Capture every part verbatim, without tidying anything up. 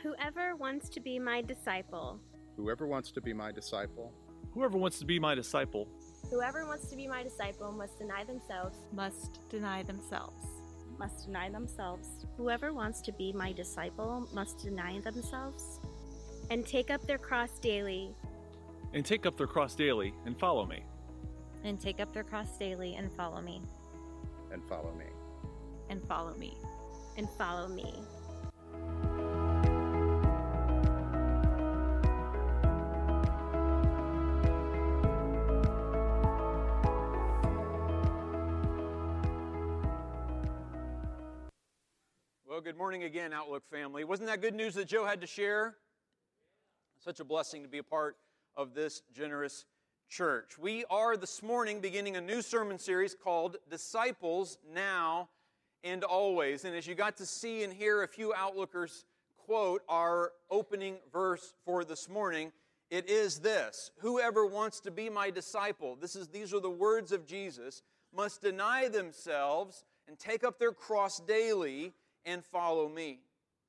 Whoever wants to be my disciple. Whoever wants to be my disciple. Whoever wants to be my disciple. Whoever wants to be my disciple must deny themselves. Must deny themselves. Must deny themselves. Whoever wants to be my disciple must deny themselves. And take up their cross daily. And take up their cross daily and follow me. And take up their cross daily and follow me. And follow me. And follow me. And follow me. Well, good morning again, Outlook family. Wasn't that good news that Joe had to share? Such a blessing to be a part of this generous church. We are this morning beginning a new sermon series called Disciples Now and Always. And as you got to see and hear a few Outlookers quote our opening verse for this morning, it is this: whoever wants to be my disciple, this is these are the words of Jesus, must deny themselves and take up their cross daily and follow me.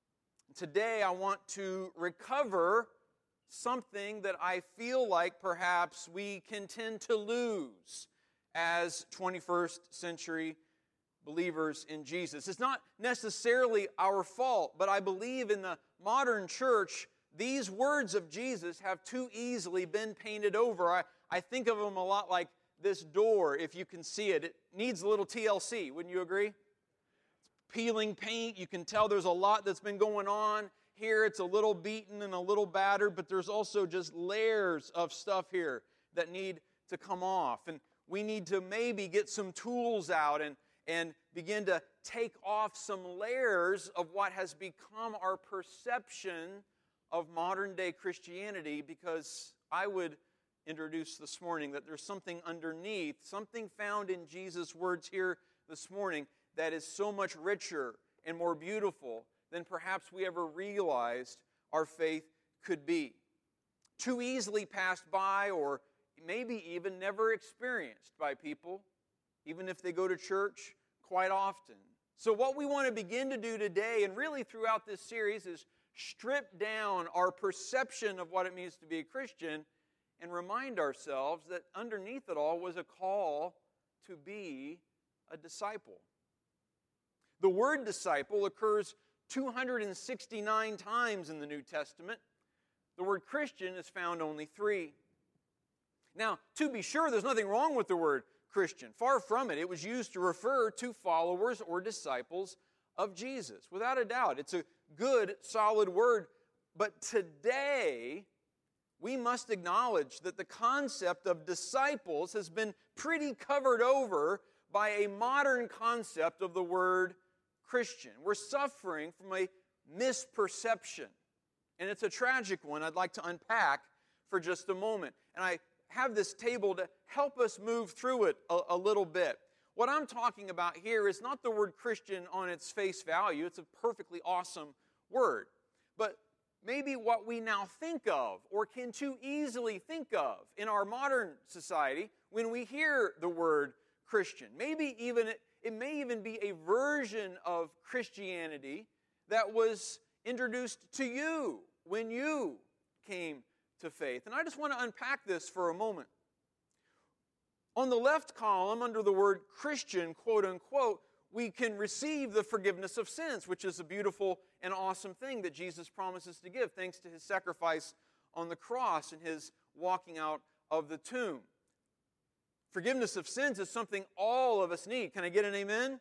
Today I want to recover something that I feel like perhaps we can tend to lose as twenty-first century believers in Jesus. It's not necessarily our fault, but I believe in the modern church, these words of Jesus have too easily been painted over. I, I think of them a lot like this door, if you can see it. It needs a little T L C, wouldn't you agree? It's peeling paint. You can tell there's a lot that's been going on. Here it's a little beaten and a little battered, but there's also just layers of stuff here that need to come off. And we need to maybe get some tools out and, and begin to take off some layers of what has become our perception of modern day Christianity, because I would introduce this morning that there's something underneath, something found in Jesus' words here this morning that is so much richer and more beautiful than perhaps we ever realized our faith could be. Too easily passed by, or maybe even never experienced by people, even if they go to church quite often. So what we want to begin to do today, and really throughout this series, is strip down our perception of what it means to be a Christian and remind ourselves that underneath it all was a call to be a disciple. The word disciple occurs two hundred sixty-nine times in the New Testament. The word Christian is found only three. Now, to be sure, there's nothing wrong with the word Christian. Far from it. It was used to refer to followers or disciples of Jesus. Without a doubt, it's a good, solid word. But today, we must acknowledge that the concept of disciples has been pretty covered over by a modern concept of the word Christian. We're suffering from a misperception, and it's a tragic one I'd like to unpack for just a moment. And I have this table to help us move through it a, a little bit. What I'm talking about here is not the word Christian on its face value. It's a perfectly awesome word. But maybe what we now think of, or can too easily think of in our modern society when we hear the word Christian. Maybe even it, it may even be a version of Christianity that was introduced to you when you came to faith. And I just want to unpack this for a moment. On the left column, under the word Christian, quote unquote, we can receive the forgiveness of sins, which is a beautiful and awesome thing that Jesus promises to give, thanks to His sacrifice on the cross and His walking out of the tomb. Forgiveness of sins is something all of us need. Can I get an amen?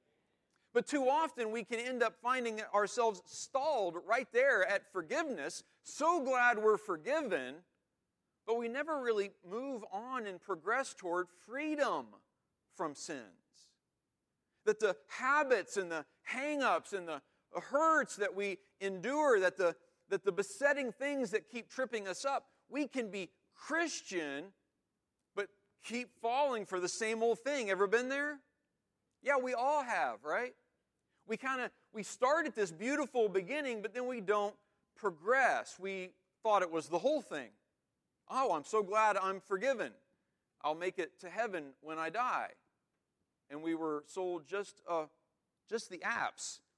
But too often we can end up finding ourselves stalled right there at forgiveness, so glad we're forgiven, but we never really move on and progress toward freedom from sins. That the habits and the hang-ups and the hurts that we endure, that the, that the besetting things that keep tripping us up, we can be Christian, but keep falling for the same old thing. Ever been there? Yeah, we all have, right? We kind of, we start at this beautiful beginning, but then we don't progress. We thought it was the whole thing. Oh, I'm so glad I'm forgiven. I'll make it to heaven when I die. And we were sold just uh, just the apps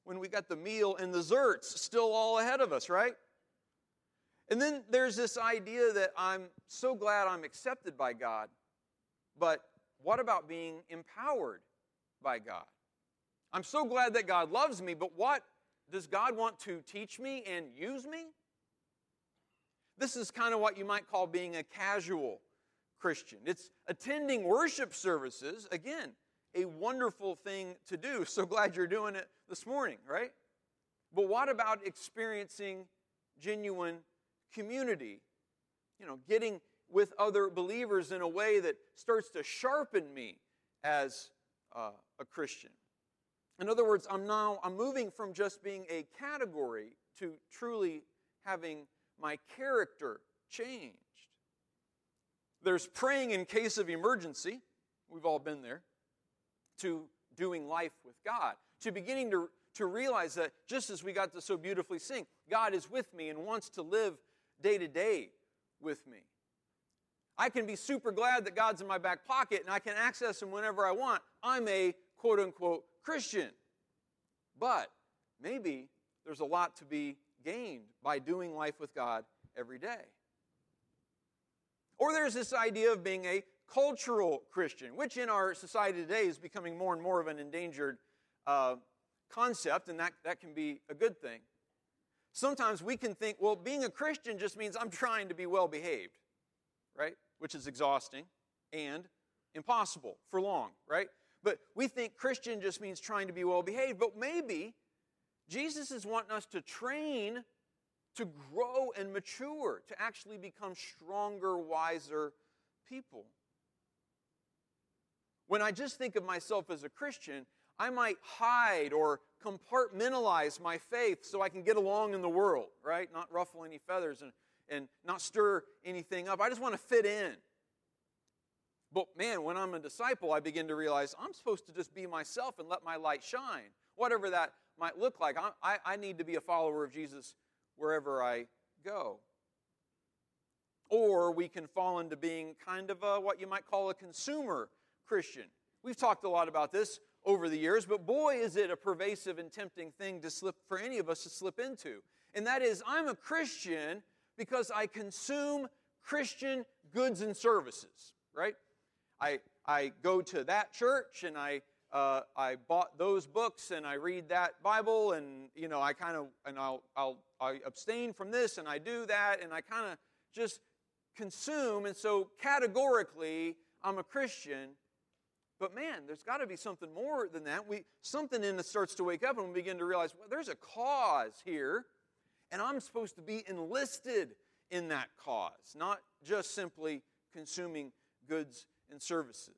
when we got the meal and the desserts still all ahead of us, right? And then there's this idea that I'm so glad I'm accepted by God, but what about being empowered by God? I'm so glad that God loves me, but what does God want to teach me and use me? This is kind of what you might call being a casual Christian. It's attending worship services, again, a wonderful thing to do. So glad you're doing it this morning, right? But what about experiencing genuine community? You know, getting with other believers in a way that starts to sharpen me as uh, a Christian. In other words, I'm now I'm moving from just being a category to truly having my character changed. There's praying in case of emergency. We've all been there. To doing life with God. To beginning to, to realize that just as we got to so beautifully sing, God is with me and wants to live day to day with me. I can be super glad that God's in my back pocket and I can access Him whenever I want. I'm a quote-unquote Christian. But maybe there's a lot to be gained by doing life with God every day. Or there's this idea of being a cultural Christian, which in our society today is becoming more and more of an endangered uh, concept, and that, that can be a good thing. Sometimes we can think, well, being a Christian just means I'm trying to be well-behaved, right? Which is exhausting and impossible for long, right? But we think Christian just means trying to be well-behaved, but maybe Jesus is wanting us to train to grow and mature, to actually become stronger, wiser people. When I just think of myself as a Christian, I might hide or compartmentalize my faith so I can get along in the world, right? Not ruffle any feathers and, and not stir anything up. I just want to fit in. But man, when I'm a disciple, I begin to realize I'm supposed to just be myself and let my light shine. Whatever that might look like, I, I, I need to be a follower of Jesus wherever I go. Or we can fall into being kind of a, what you might call a consumer Christian. We've talked a lot about this over the years, but boy, is it a pervasive and tempting thing to slip for any of us to slip into. And that is, I'm a Christian because I consume Christian goods and services, right? I I go to that church and I uh, I bought those books and I read that Bible and you know I kind of and I'll I'll I abstain from this and I do that and I kind of just consume, and so categorically I'm a Christian. But man, there's got to be something more than that. We something in us starts to wake up and we begin to realize, well, there's a cause here, and I'm supposed to be enlisted in that cause, not just simply consuming goods and services.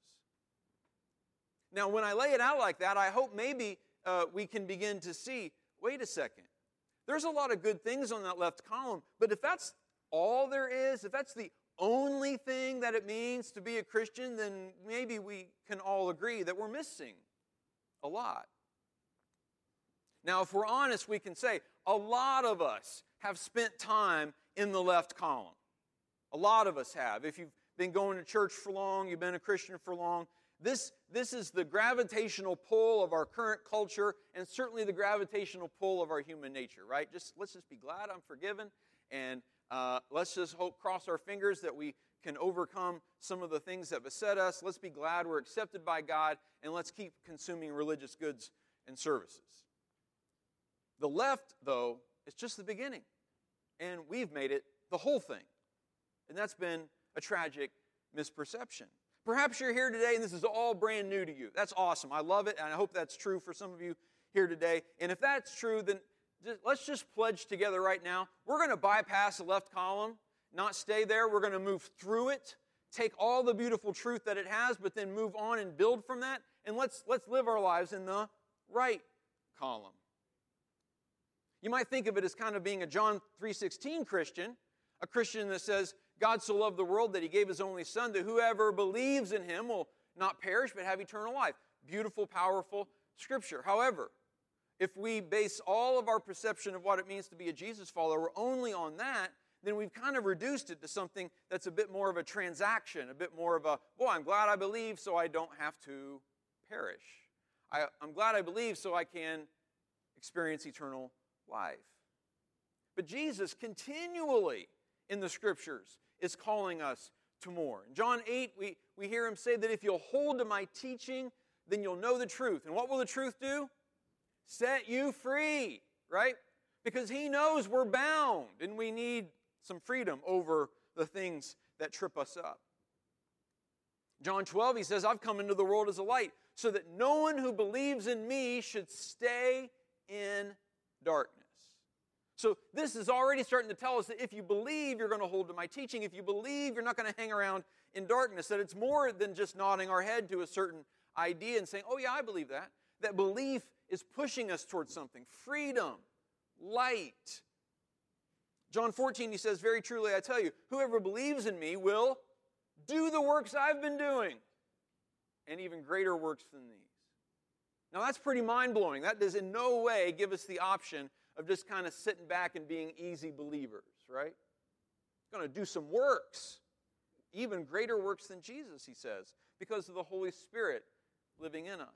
Now, when I lay it out like that, I hope maybe uh, we can begin to see, wait a second, there's a lot of good things on that left column, but if that's all there is, if that's the only thing that it means to be a Christian, then maybe we can all agree that we're missing a lot. Now, if we're honest, we can say a lot of us have spent time in the left column. A lot of us have. If you've been going to church for long, you've been a Christian for long, this, this is the gravitational pull of our current culture and certainly the gravitational pull of our human nature, right? Just let's just be glad I'm forgiven, and Uh, let's just hope, cross our fingers that we can overcome some of the things that beset us. Let's be glad we're accepted by God, and let's keep consuming religious goods and services. The left, though, is just the beginning, and we've made it the whole thing. And that's been a tragic misperception. Perhaps you're here today, and this is all brand new to you. That's awesome. I love it, and I hope that's true for some of you here today. And if that's true, then let's just pledge together right now. We're going to bypass the left column, not stay there. We're going to move through it, take all the beautiful truth that it has, but then move on and build from that. And let's, let's live our lives in the right column. You might think of it as kind of being a John three sixteen Christian, a Christian that says, God so loved the world that He gave His only Son, that whoever believes in Him will not perish but have eternal life. Beautiful, powerful Scripture. However, if we base all of our perception of what it means to be a Jesus follower only on that, then we've kind of reduced it to something that's a bit more of a transaction, a bit more of a, boy, I'm glad I believe so I don't have to perish. I, I'm glad I believe so I can experience eternal life. But Jesus continually in the Scriptures is calling us to more. In John eight, we, we hear him say that if you'll hold to my teaching, then you'll know the truth. And what will the truth do? Set you free, right? Because he knows we're bound and we need some freedom over the things that trip us up. John twelve, he says, I've come into the world as a light, so that no one who believes in me should stay in darkness. So this is already starting to tell us that if you believe, you're going to hold to my teaching. If you believe, you're not going to hang around in darkness. That it's more than just nodding our head to a certain idea and saying, oh yeah, I believe that. That belief is pushing us towards something. Freedom, light. John fourteen, he says, very truly I tell you, whoever believes in me will do the works I've been doing, and even greater works than these. Now that's pretty mind-blowing. That does in no way give us the option of just kind of sitting back and being easy believers, right? Going to do some works, even greater works than Jesus, he says, because of the Holy Spirit living in us.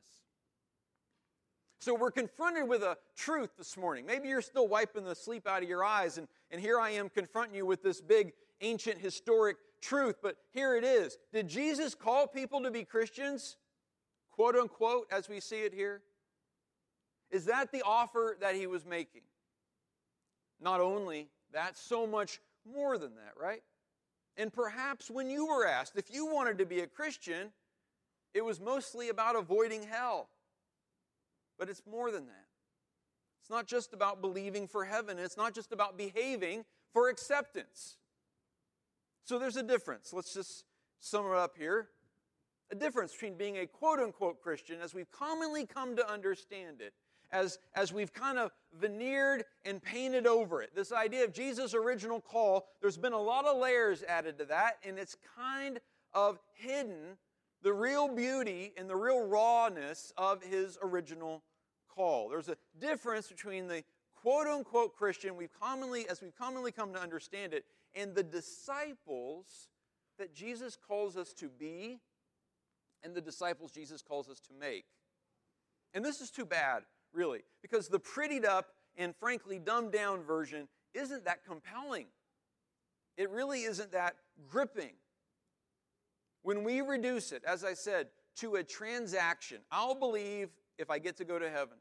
So we're confronted with a truth this morning. Maybe you're still wiping the sleep out of your eyes, and, and here I am confronting you with this big, ancient, historic truth, but here it is. Did Jesus call people to be Christians? Quote unquote, as we see it here? Is that the offer that he was making? Not only that, so much more than that, right? And perhaps when you were asked if you wanted to be a Christian, it was mostly about avoiding hell. But it's more than that. It's not just about believing for heaven. It's not just about behaving for acceptance. So there's a difference. Let's just sum it up here. A difference between being a quote-unquote Christian, as we've commonly come to understand it, as, as we've kind of veneered and painted over it. This idea of Jesus' original call, there's been a lot of layers added to that, and it's kind of hidden the real beauty and the real rawness of his original call. There's a difference between the quote-unquote Christian, we've commonly, as we've commonly come to understand it, and the disciples that Jesus calls us to be, and the disciples Jesus calls us to make. And this is too bad, really, because the prettied up and frankly dumbed down version isn't that compelling. It really isn't that gripping. When we reduce it, as I said, to a transaction, I'll believe if I get to go to heaven.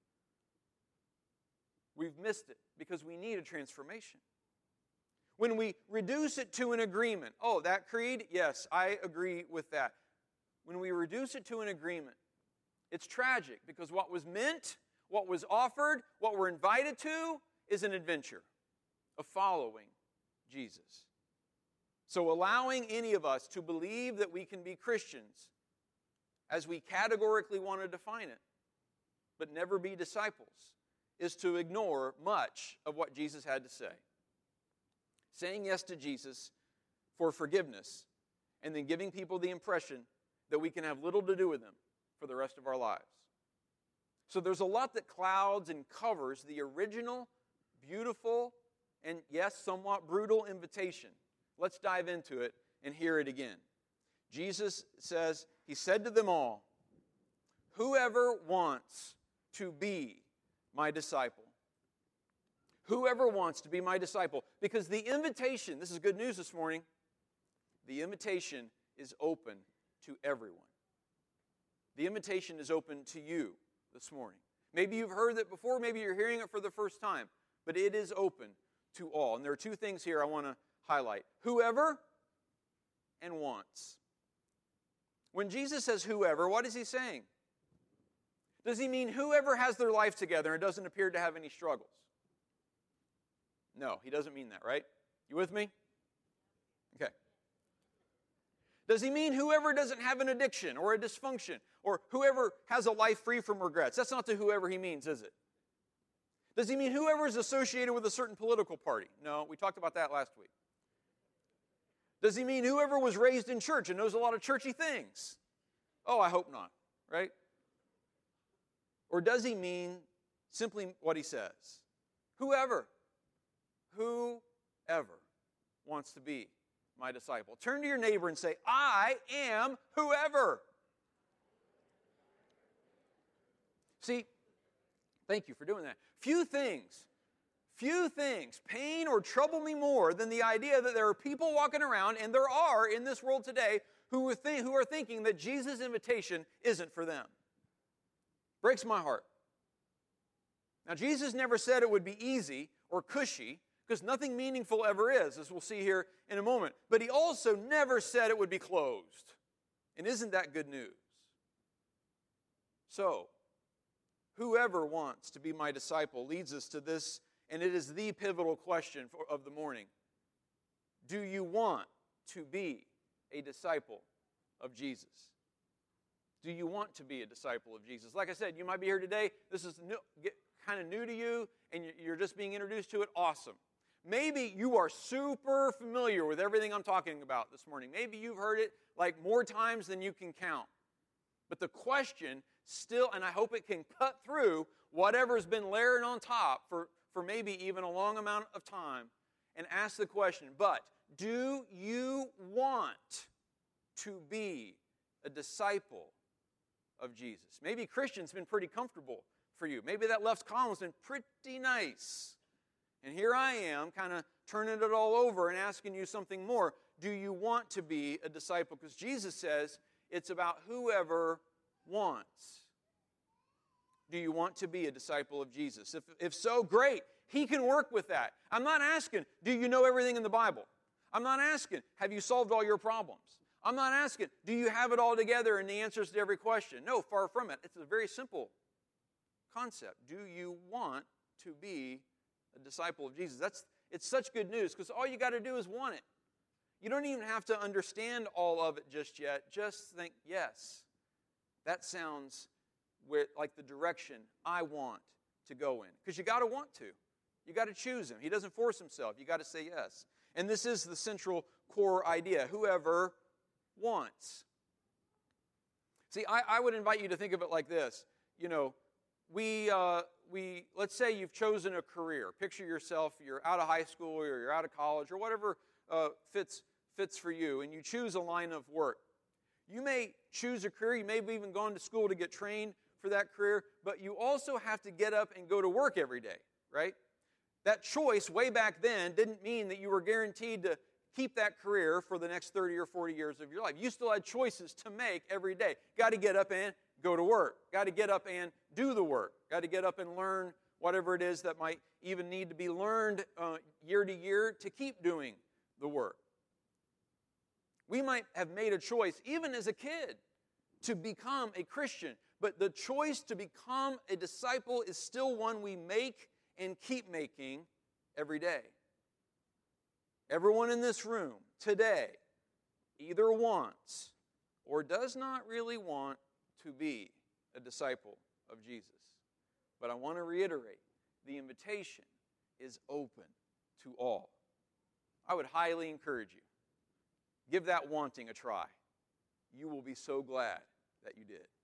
We've missed it because we need a transformation. When we reduce it to an agreement, oh, that creed? Yes, I agree with that. When we reduce it to an agreement, it's tragic because what was meant, what was offered, what we're invited to is an adventure of following Jesus. So allowing any of us to believe that we can be Christians as we categorically want to define it, but never be disciples, is to ignore much of what Jesus had to say. Saying yes to Jesus for forgiveness and then giving people the impression that we can have little to do with them for the rest of our lives. So there's a lot that clouds and covers the original, beautiful, and yes, somewhat brutal invitation. Let's dive into it and hear it again. Jesus says, he said to them all, whoever wants to be my disciple. Whoever wants to be my disciple. Because the invitation, this is good news this morning, the invitation is open to everyone. The invitation is open to you this morning. Maybe you've heard it before, maybe you're hearing it for the first time, but it is open to all. And there are two things here I want to highlight. Whoever and wants. When Jesus says whoever, what is he saying? Does he mean whoever has their life together and doesn't appear to have any struggles? No, he doesn't mean that, right? You with me? Okay. Does he mean whoever doesn't have an addiction or a dysfunction or whoever has a life free from regrets? That's not the whoever he means, is it? Does he mean whoever is associated with a certain political party? No, we talked about that last week. Does he mean whoever was raised in church and knows a lot of churchy things? Oh, I hope not, right? Or does he mean simply what he says? Whoever, whoever wants to be my disciple. Turn to your neighbor and say, I am whoever. See, Thank you for doing that. Few things, few things pain or trouble me more than the idea that there are people walking around, and there are in this world today, who are, th- who are thinking that Jesus' invitation isn't for them. Breaks my heart. Now, Jesus never said it would be easy or cushy, because nothing meaningful ever is, as we'll see here in a moment. But he also never said it would be closed. And isn't that good news? So, whoever wants to be my disciple leads us to this, and it is the pivotal question for, of the morning. Do you want to be a disciple of Jesus? Do you want to be a disciple of Jesus? Like I said, you might be here today. This is new, get, kind of new to you, and you're just being introduced to it. Awesome. Maybe you are super familiar with everything I'm talking about this morning. Maybe you've heard it like more times than you can count. But the question still, and I hope it can cut through whatever's been layering on top for, for maybe even a long amount of time, and ask the question, but do you want to be a disciple of Jesus? Maybe Christian's been pretty comfortable for you. Maybe that left column's been pretty nice. And here I am, kind of turning it all over and asking you something more. Do you want to be a disciple? Because Jesus says it's about whoever wants. Do you want to be a disciple of Jesus? If, if so, great. He can work with that. I'm not asking, do you know everything in the Bible? I'm not asking, have you solved all your problems? I'm not asking, do you have it all together and the answers to every question? No, far from it. It's a very simple concept. Do you want to be a disciple of Jesus? That's it's such good news, because all you got to do is want it. You don't even have to understand all of it just yet. Just think, yes, that sounds like the direction I want to go in. Because you got to want to. You got to choose him. He doesn't force himself. You got to say yes. And this is the central core idea. Whoever wants. See, I, I would invite you to think of it like this. You know, we, uh, we, let's say you've chosen a career. Picture yourself, you're out of high school or you're out of college or whatever uh, fits, fits for you, and you choose a line of work. You may choose a career, you may have even gone to school to get trained for that career, but you also have to get up and go to work every day, right? That choice way back then didn't mean that you were guaranteed to keep that career for the next thirty or forty years of your life. You still had choices to make every day. Got to get up and go to work. Got to get up and do the work. Got to get up and learn whatever it is that might even need to be learned uh, year to year to keep doing the work. We might have made a choice, even as a kid, to become a Christian. But the choice to become a disciple is still one we make and keep making every day. Everyone in this room today either wants or does not really want to be a disciple of Jesus. But I want to reiterate, the invitation is open to all. I would highly encourage you, give that wanting a try. You will be so glad that you did.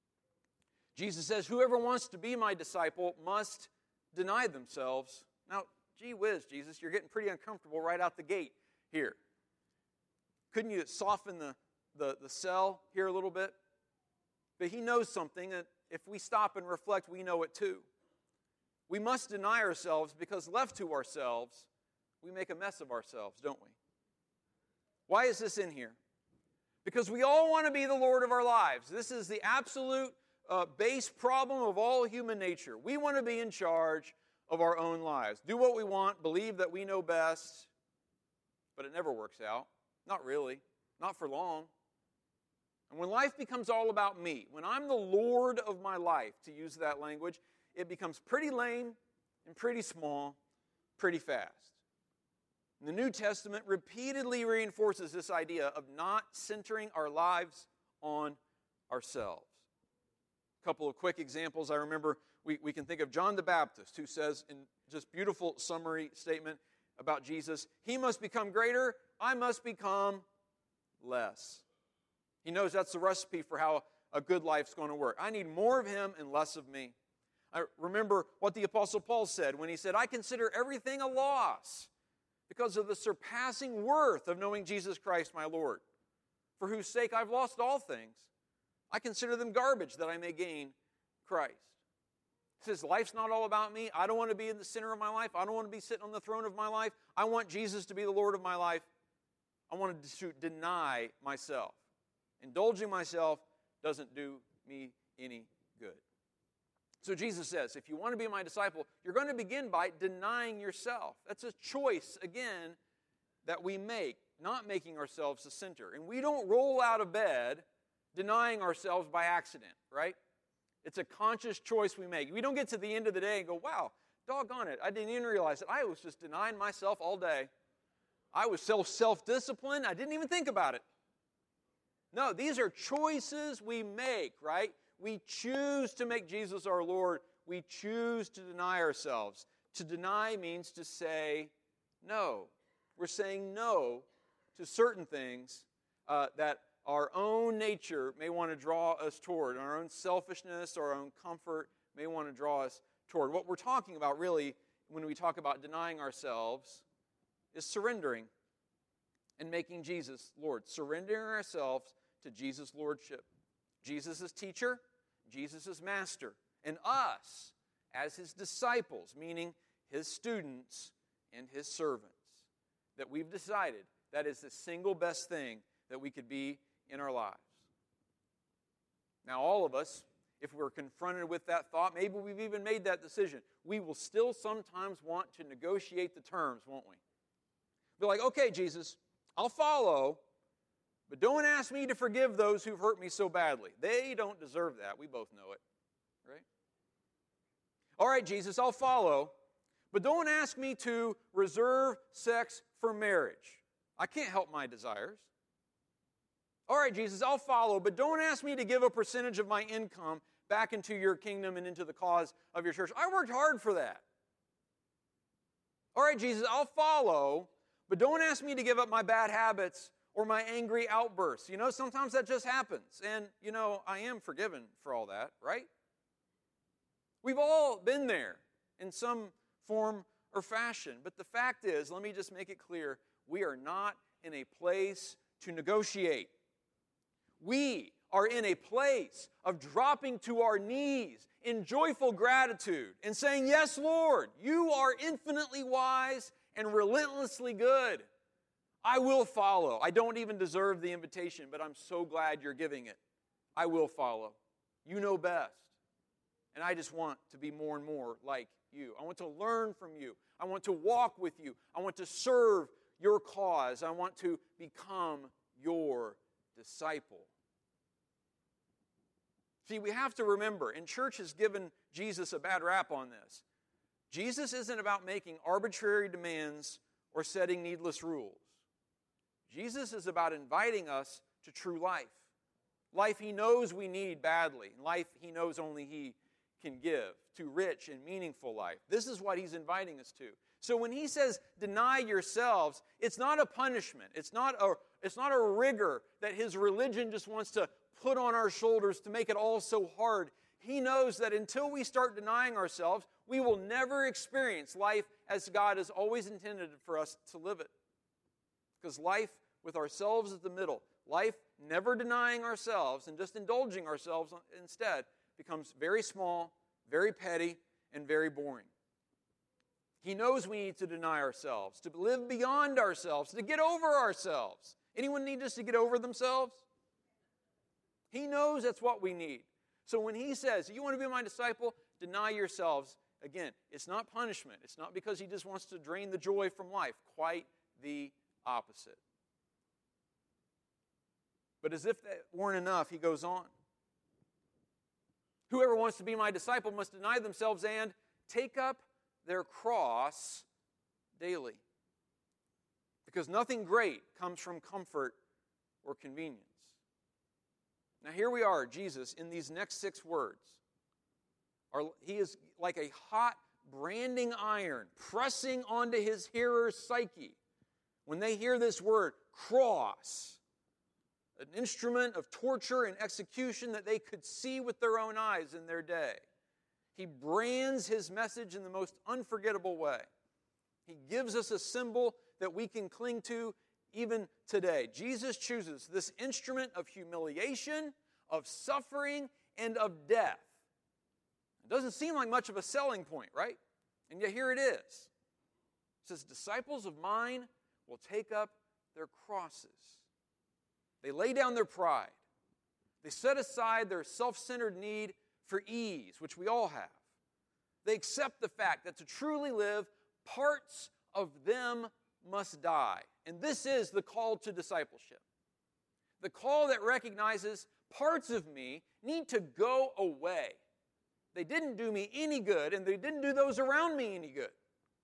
Jesus says, whoever wants to be my disciple must deny themselves. Now, gee whiz, Jesus, you're getting pretty uncomfortable right out the gate here. Couldn't you soften the, the, the sell here a little bit? But he knows something that if we stop and reflect, we know it too. We must deny ourselves because left to ourselves, we make a mess of ourselves, don't we? Why is this in here? Because we all want to be the Lord of our lives. This is the absolute uh, base problem of all human nature. We want to be in charge of our own lives. Do what we want, believe that we know best, but it never works out. Not really. Not for long. And when life becomes all about me, when I'm the Lord of my life, to use that language, it becomes pretty lame and pretty small, pretty fast. And the New Testament repeatedly reinforces this idea of not centering our lives on ourselves. A couple of quick examples. I remember we, we can think of John the Baptist, who says in just beautiful summary statement about Jesus, he must become greater, I must become less. He knows that's the recipe for how a good life's going to work. I need more of him and less of me. I remember what the Apostle Paul said when he said, I consider everything a loss because of the surpassing worth of knowing Jesus Christ my Lord, for whose sake I've lost all things. I consider them garbage that I may gain Christ. says life's not all about me. I don't want to be in the center of my life. I don't want to be sitting on the throne of my life. I want Jesus to be the Lord of my life. I want to deny myself. Indulging myself doesn't do me any good. So Jesus says, if you want to be my disciple, you're going to begin by denying yourself. That's a choice, again, that we make, not making ourselves the center. And we don't roll out of bed denying ourselves by accident, right? It's a conscious choice we make. We don't get to the end of the day and go, wow, doggone it, I didn't even realize it. I was just denying myself all day. I was so self-disciplined, I didn't even think about it. No, these are choices we make, right? We choose to make Jesus our Lord. We choose to deny ourselves. To deny means to say no. We're saying no to certain things uh, that our own nature may want to draw us toward. Our own selfishness or our own comfort may want to draw us toward. What we're talking about really when we talk about denying ourselves is surrendering and making Jesus Lord. Surrendering ourselves to Jesus' lordship. Jesus as teacher, Jesus as master, and us as his disciples, meaning his students and his servants. That we've decided that is the single best thing that we could be in our lives. Now, all of us, if we're confronted with that thought, maybe we've even made that decision, we will still sometimes want to negotiate the terms, won't we? Be like, okay, Jesus, I'll follow, but don't ask me to forgive those who've hurt me so badly. They don't deserve that. We both know it, right? All right, Jesus, I'll follow, but don't ask me to reserve sex for marriage. I can't help my desires. All right, Jesus, I'll follow, but don't ask me to give a percentage of my income back into your kingdom and into the cause of your church. I worked hard for that. All right, Jesus, I'll follow, but don't ask me to give up my bad habits or my angry outbursts. You know, sometimes that just happens. And, you know, I am forgiven for all that, right? We've all been there in some form or fashion. But the fact is, let me just make it clear, we are not in a place to negotiate. We are in a place of dropping to our knees in joyful gratitude and saying, yes, Lord, you are infinitely wise and relentlessly good. I will follow. I don't even deserve the invitation, but I'm so glad you're giving it. I will follow. You know best. And I just want to be more and more like you. I want to learn from you. I want to walk with you. I want to serve your cause. I want to become your disciple. See, we have to remember, and church has given Jesus a bad rap on this. Jesus isn't about making arbitrary demands or setting needless rules. Jesus is about inviting us to true life. Life he knows we need badly. Life he knows only he can give. To rich and meaningful life. This is what he's inviting us to. So when he says, deny yourselves, it's not a punishment. It's not a, it's not a rigor that his religion just wants to put on our shoulders to make it all so hard. He knows that until we start denying ourselves, we will never experience life as God has always intended for us to live it. Because life with ourselves at the middle, life never denying ourselves and just indulging ourselves instead, becomes very small, very petty, and very boring. He knows we need to deny ourselves, to live beyond ourselves, to get over ourselves. Anyone need us to get over themselves? He knows that's what we need. So when he says, you want to be my disciple, deny yourselves, again, it's not punishment. It's not because he just wants to drain the joy from life. Quite the opposite. But as if that weren't enough, he goes on. Whoever wants to be my disciple must deny themselves and take up their cross daily. Because nothing great comes from comfort or convenience. Now here we are, Jesus, in these next six words. Are, he is like a hot branding iron pressing onto his hearer's psyche. When they hear this word, cross, an instrument of torture and execution that they could see with their own eyes in their day. He brands his message in the most unforgettable way. He gives us a symbol that we can cling to even today. Jesus chooses this instrument of humiliation, of suffering, and of death It doesn't seem like much of a selling point, right? And yet here it is. It says, disciples of mine will take up their crosses. They lay down their pride. They set aside their self-centered need for ease, which we all have. They accept the fact that to truly live, parts of them must die. And this is the call to discipleship. The call that recognizes parts of me need to go away. They didn't do me any good, and they didn't do those around me any good.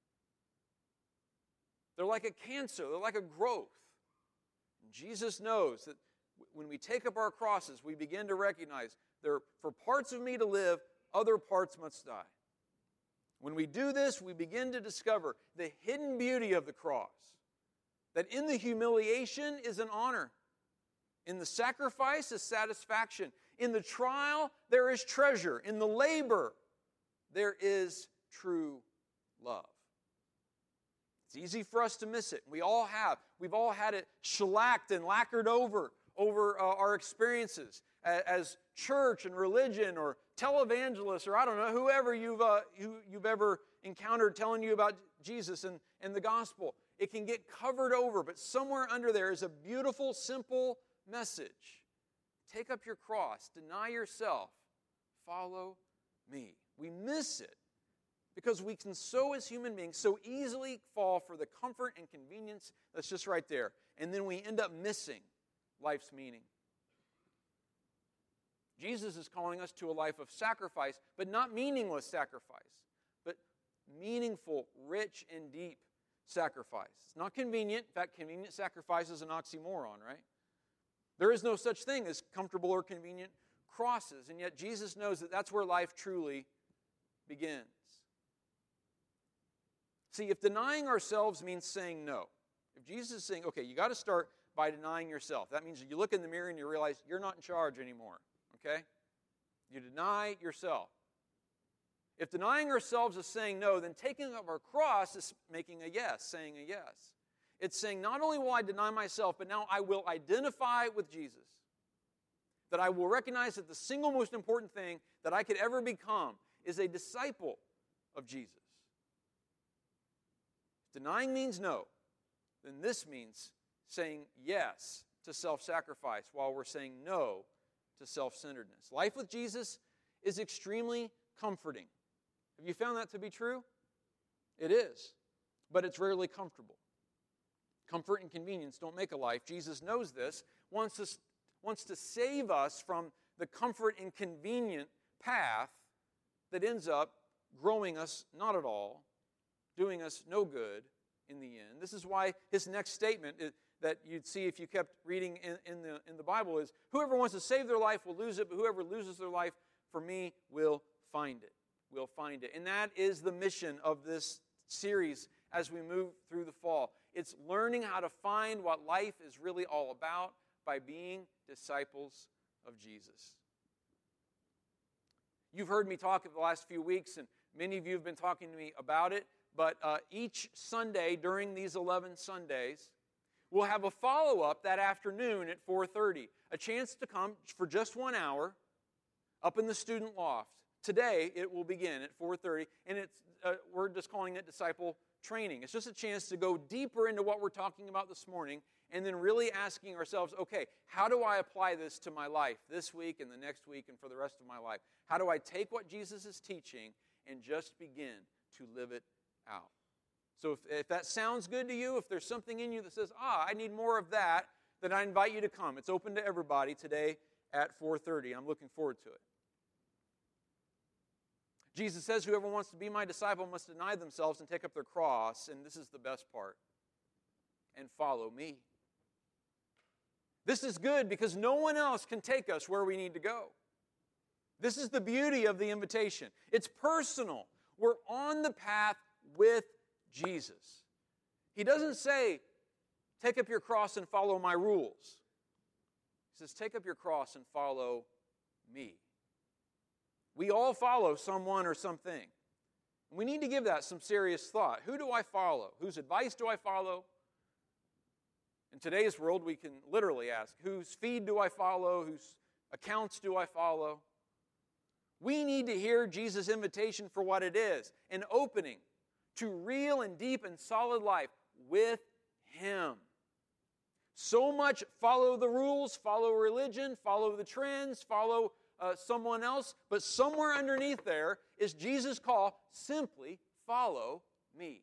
They're like a cancer. They're like a growth. And Jesus knows that when we take up our crosses, we begin to recognize there, for parts of me to live, other parts must die. When we do this, we begin to discover the hidden beauty of the cross. That in the humiliation is an honor. In the sacrifice is satisfaction. In the trial, there is treasure. In the labor, there is true love. It's easy for us to miss it. We all have. We've all had it shellacked and lacquered over, over uh, our experiences as, as church and religion or televangelists or I don't know, whoever you've, uh, you, you've ever encountered telling you about Jesus and, and the gospel. It can get covered over, but somewhere under there is a beautiful, simple message. Take up your cross, deny yourself, follow me. We miss it because we can so, as human beings, so easily fall for the comfort and convenience that's just right there. And then we end up missing life's meaning. Jesus is calling us to a life of sacrifice, but not meaningless sacrifice, but meaningful, rich, and deep sacrifice. It's not convenient. In fact, convenient sacrifice is an oxymoron, right? There is no such thing as comfortable or convenient crosses, and yet Jesus knows that that's where life truly begins. See, if denying ourselves means saying no, if Jesus is saying, okay, you got to start by denying yourself, that means you look in the mirror and you realize you're not in charge anymore, okay? You deny yourself. If denying ourselves is saying no, then taking up our cross is making a yes, saying a yes. It's saying, not only will I deny myself, but now I will identify with Jesus. That I will recognize that the single most important thing that I could ever become is a disciple of Jesus. If denying means no, then this means saying yes to self-sacrifice while we're saying no to self-centeredness. Life with Jesus is extremely comforting. Have you found that to be true? It is, but it's rarely comfortable. Comfort and convenience don't make a life. Jesus knows this, wants to, wants to save us from the comfort and convenient path that ends up growing us not at all, doing us no good in the end. This is why his next statement is, that you'd see if you kept reading in, in, the, in the Bible is, whoever wants to save their life will lose it, but whoever loses their life for me will find it. Will find it. And that is the mission of this series as we move through the fall. It's learning how to find what life is really all about by being disciples of Jesus. You've heard me talk over the last few weeks, and many of you have been talking to me about it, but uh, each Sunday during these eleven Sundays, we'll have a follow-up that afternoon at four thirty, a chance to come for just one hour up in the student loft. Today, it will begin at four thirty, and it's uh, we're just calling it disciple training. It's just a chance to go deeper into what we're talking about this morning and then really asking ourselves, okay, how do I apply this to my life this week and the next week and for the rest of my life? How do I take what Jesus is teaching and just begin to live it out? So if, if that sounds good to you, if there's something in you that says, ah, I need more of that, then I invite you to come. It's open to everybody today at four thirty. I'm looking forward to it. Jesus says, whoever wants to be my disciple must deny themselves and take up their cross, and this is the best part, and follow me. This is good because no one else can take us where we need to go. This is the beauty of the invitation. It's personal. We're on the path with Jesus. He doesn't say, take up your cross and follow my rules. He says, take up your cross and follow me. We all follow someone or something. We need to give that some serious thought. Who do I follow? Whose advice do I follow? In today's world, we can literally ask, whose feed do I follow? Whose accounts do I follow? We need to hear Jesus' invitation for what it is, an opening to real and deep and solid life with Him. So much follow the rules, follow religion, follow the trends, follow uh, someone else, but somewhere underneath there is Jesus' call, simply follow me.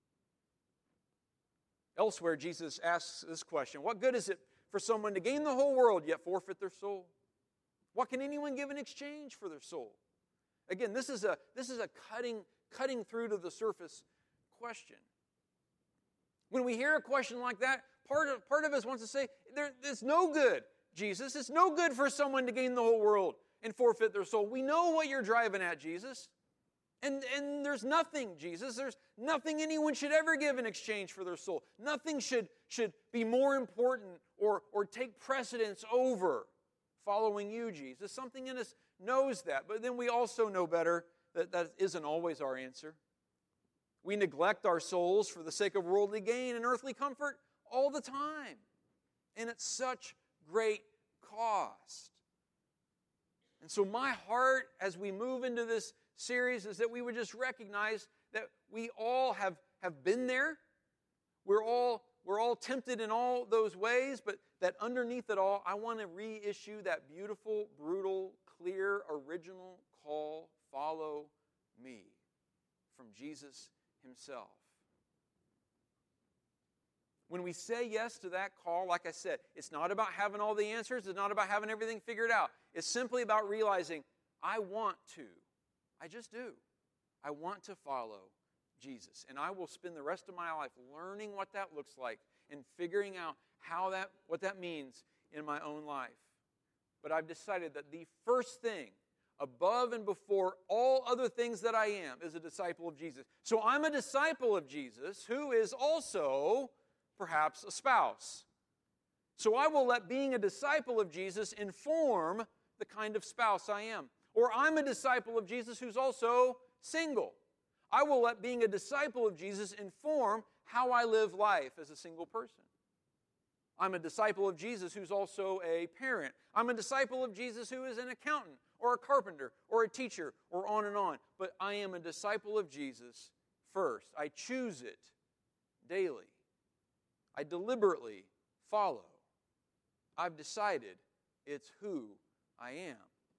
Elsewhere, Jesus asks this question: what good is it for someone to gain the whole world yet forfeit their soul? What can anyone give in exchange for their soul? Again, this is a, this is a cutting, cutting through to the surface question. When we hear a question like that, part of, part of us wants to say, there, it's no good, Jesus. It's no good for someone to gain the whole world and forfeit their soul. We know what you're driving at, Jesus. And, and there's nothing, Jesus. There's nothing anyone should ever give in exchange for their soul. Nothing should, should be more important or, or take precedence over following you, Jesus. Something in us knows that, but then we also know better that that isn't always our answer. We neglect our souls for the sake of worldly gain and earthly comfort all the time, and at such great cost. And so my heart, as we move into this series, is that we would just recognize that we all have, have been there. We're all We're all tempted in all those ways, but that underneath it all, I want to reissue that beautiful, brutal, clear, original call, follow me, from Jesus Himself. When we say yes to that call, like I said, it's not about having all the answers. It's not about having everything figured out. It's simply about realizing, I want to. I just do. I want to follow Jesus. And I will spend the rest of my life learning what that looks like and figuring out how that, what that means in my own life. But I've decided that the first thing, above and before all other things that I am, is a disciple of Jesus. So I'm a disciple of Jesus who is also perhaps a spouse. So I will let being a disciple of Jesus inform the kind of spouse I am. Or I'm a disciple of Jesus who's also single. I will let being a disciple of Jesus inform how I live life as a single person. I'm a disciple of Jesus who's also a parent. I'm a disciple of Jesus who is an accountant or a carpenter or a teacher or on and on. But I am a disciple of Jesus first. I choose it daily. I deliberately follow. I've decided it's who I am.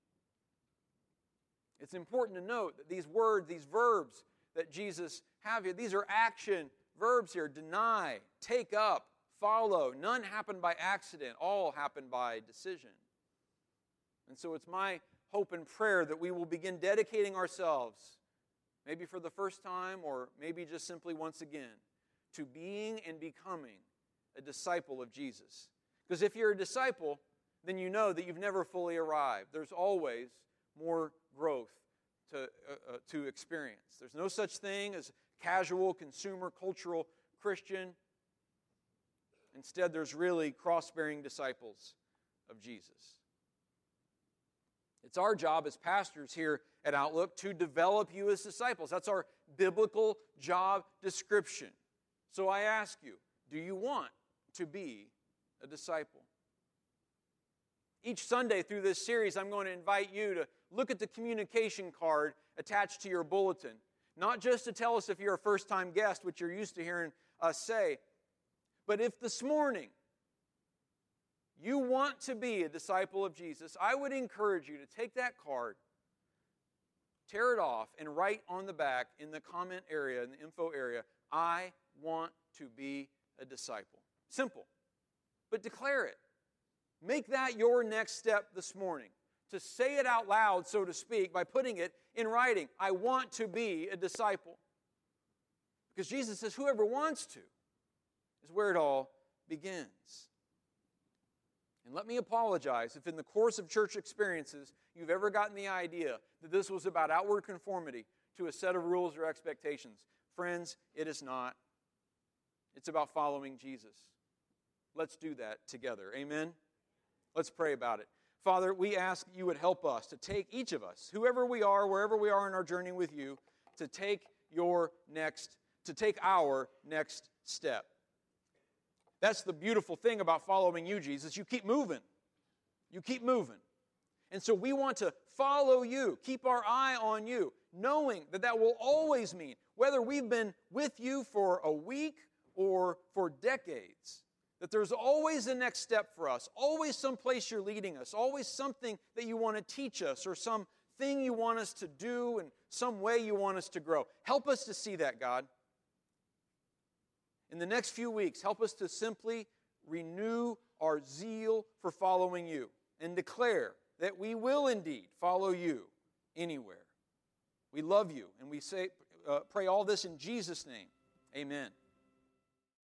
It's important to note that these words, these verbs that Jesus have here, these are action verbs here. Deny, take up, follow. None happen by accident. All happen by decision. And so it's my hope and prayer that we will begin dedicating ourselves, maybe for the first time or maybe just simply once again, to being and becoming a disciple of Jesus. Because if you're a disciple, then you know that you've never fully arrived. There's always more growth to, uh, uh, to experience. There's no such thing as casual, consumer, cultural Christian. Instead, there's really cross-bearing disciples of Jesus. It's our job as pastors here at Outlook to develop you as disciples. That's our biblical job description. So I ask you, do you want to be a disciple? Each Sunday through this series, I'm going to invite you to look at the communication card attached to your bulletin. Not just to tell us if you're a first-time guest, which you're used to hearing us say, but if this morning you want to be a disciple of Jesus, I would encourage you to take that card, tear it off, and write on the back in the comment area, in the info area, I want to be a disciple. Simple. But declare it. Make that your next step this morning. To say it out loud, so to speak, by putting it in writing. I want to be a disciple. Because Jesus says whoever wants to is where it all begins. And let me apologize if in the course of church experiences you've ever gotten the idea that this was about outward conformity to a set of rules or expectations. Friends, it is not. It's about following Jesus. Let's do that together. Amen? Let's pray about it. Father, we ask you would help us to take each of us, whoever we are, wherever we are in our journey with you, to take your next, to take our next step. That's the beautiful thing about following you, Jesus. You keep moving. You keep moving. And so we want to follow you, keep our eye on you, knowing that that will always mean, whether we've been with you for a week or for decades, that there's always a next step for us, always some place you're leading us, always something that you want to teach us or some thing you want us to do and some way you want us to grow. Help us to see that, God. In the next few weeks, help us to simply renew our zeal for following you and declare that we will indeed follow you anywhere. We love you, and we say, uh, pray all this in Jesus' name. Amen.